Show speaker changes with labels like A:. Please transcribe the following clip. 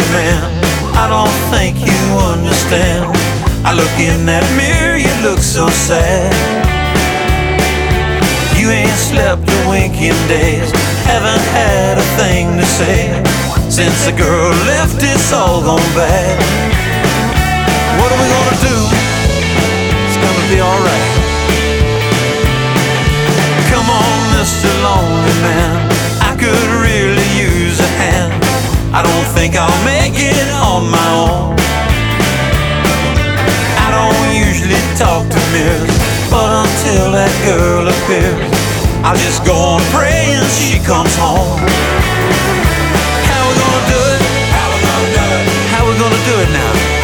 A: man, I don't think you understand. I look in that mirror, you look so sad. You ain't slept a wink in days, haven't had a thing to say. Since the girl left, it's all gone bad. What are we gonna do? It's gonna be alright. Come on, Mr. Lonely Man, I could really use a hand. I don't think I'll make it on my own. I don't usually talk to mirrors, but until that girl appears, I'll just go on praying she comes home. How we gonna do it? How we gonna do it? How we gonna do it now?